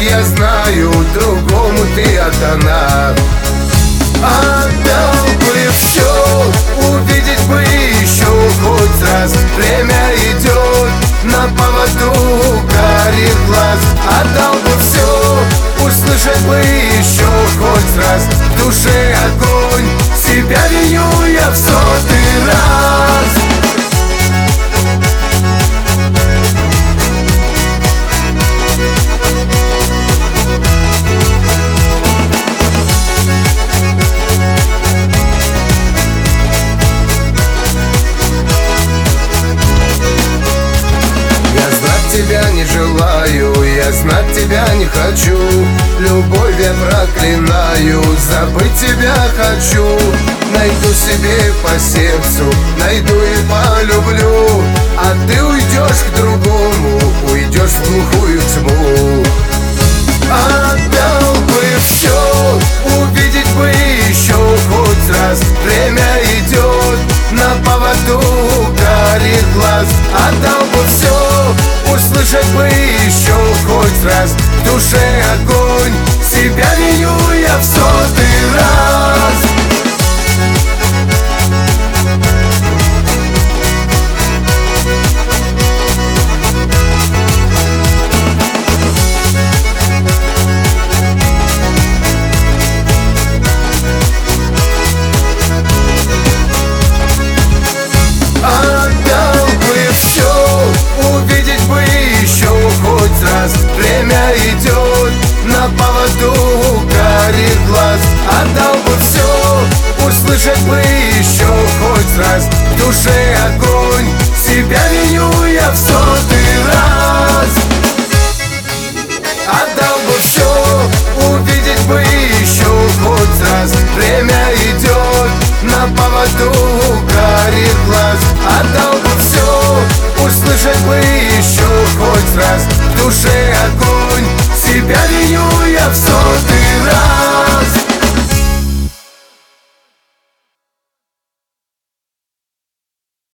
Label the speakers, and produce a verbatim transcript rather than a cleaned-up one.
Speaker 1: я знаю, другому ты отдана. Отдал бы все, увидеть бы еще хоть раз. Время идет, на поводу карих глаз. Отдал бы все, услышать бы еще хоть раз. В душе огонь, себя виню я в сотый раз. Тебя не желаю, я знать тебя не хочу. Любовь я проклинаю, забыть тебя хочу. Найду себе по сердцу, найду и полюблю. А ты уйдешь к другому, уйдешь в глухую тьму. Отдал бы все, увидеть бы еще хоть раз. Время идет, на поводу карих глаз. Отдал бы все, услышать бы еще хоть раз. В душе огонь, себя виню я в сотый раз. Время идет, на поводу карих глаз. Отдал бы все, услышать бы еще хоть раз. В душе огонь, себя виню я в сотый раз. Отдал бы все, увидеть бы еще хоть раз. Время идет, на поводу карих глаз.